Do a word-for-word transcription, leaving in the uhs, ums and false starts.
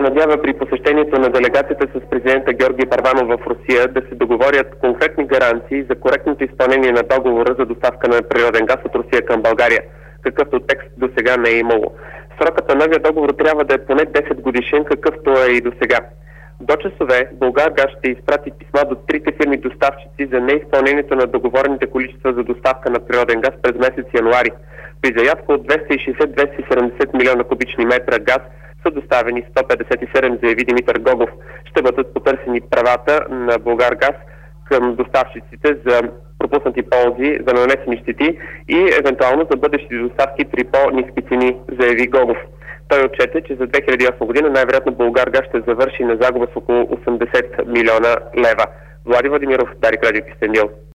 надява при посещението на делегацията с президента Георги Първанов в Русия да се договорят конкретни гаранции за коректното изпълнение на договора за доставка на природен газ от Русия към България, какъвто текст до сега не е имало. Срокът на новия договор трябва да е поне десет годишен, какъвто е и до сега. До часове Булгаргаз ще изпрати писма до трите фирми доставчици за неизпълнението на договорените количества за доставка на природен газ през месец януари. При заявка от двеста и шейсет до двеста и седемдесет милиона кубични метра газ са доставени сто петдесет и седем, заяви Димитър Гогов. Ще бъдат потърсени правата на Булгаргаз към доставчиците за пропуснати ползи, за нанесени щети и евентуално за бъдещи доставки при по-ниски цени, заяви Гогов. Той отчете, че за две хиляди и осма година най-вероятно Булгаргаз ще завърши на загуба с около осемдесет милиона лева. Влади Владимиров, Дарик Радио Кюстендил.